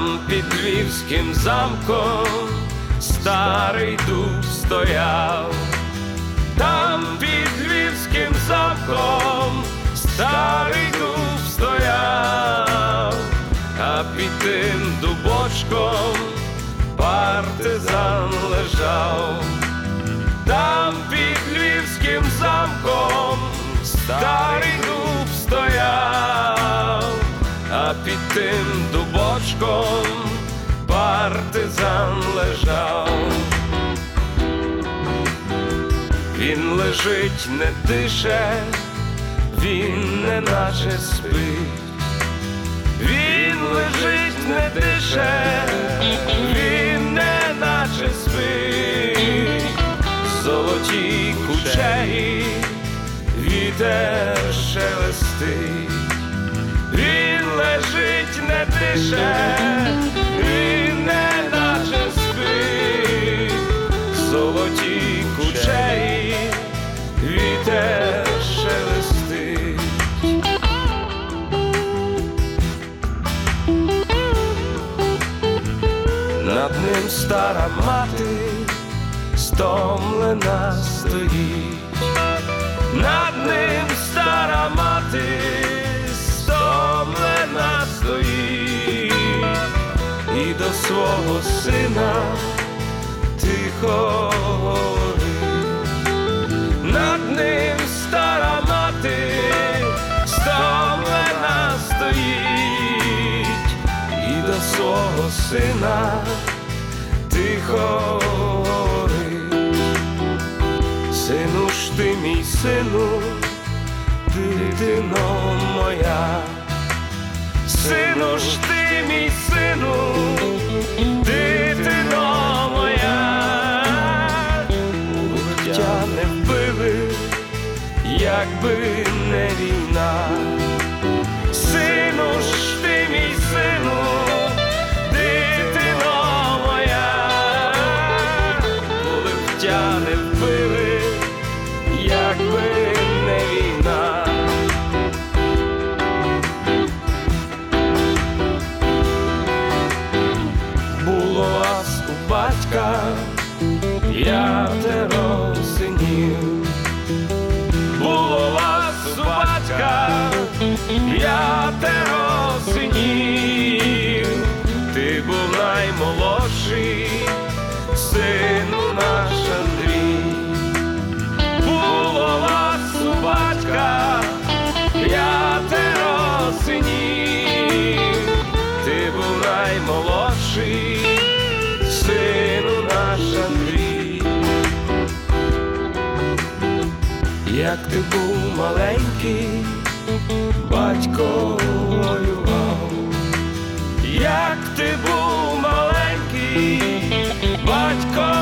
Там під Львівським замком старий дуб стояв, там під Львівським замком старий дуб стояв, а під тим дубочком партизан лежав. Там під Львівським замком старий дуб стояв, а під тим дубочком партизан лежав. Він лежить, не дише, він неначе спить. Він лежить, не дише, він неначе спить. Золоті кучері вітер шелестить. Він лежить, не дише, він неначе спить. Золоті кучері вітер шелестить. Над ним стара мати стомлена стоїть. Над ним стара мати стомлена стоїть, і до свого сина тихо говорить. Над ним стара мати стомлена стоїть, і до свого сина тихо говорить. Сину ж ти, мій сину, дитино моя. Сину ж ти, мій сину, дитино моя. Життя не вбили, якби не війна. Сину ж ти, мій сину, дитино моя. Коли життя не вбили, якби не війна. Було вас у батька п'ятеро синів. Було вас у батька п'ятеро синів. Ти був наймолодший, сину наш Андрій. Було вас у батька п'ятеро синів. Ти був наймолодший, сину наш Андрій. Як ти був маленький, батько воював. Як ти був маленький, батько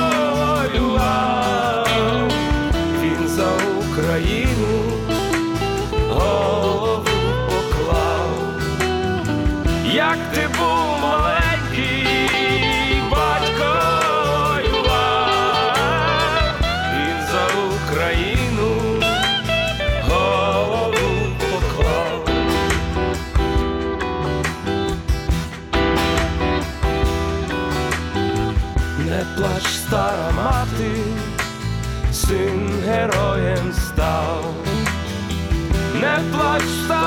воював. Він за Україну голову поклав. Як ти був маленький, батько воював. Він за Україну голову поклав. Не плач, стара мати, син героєм став. Не плач,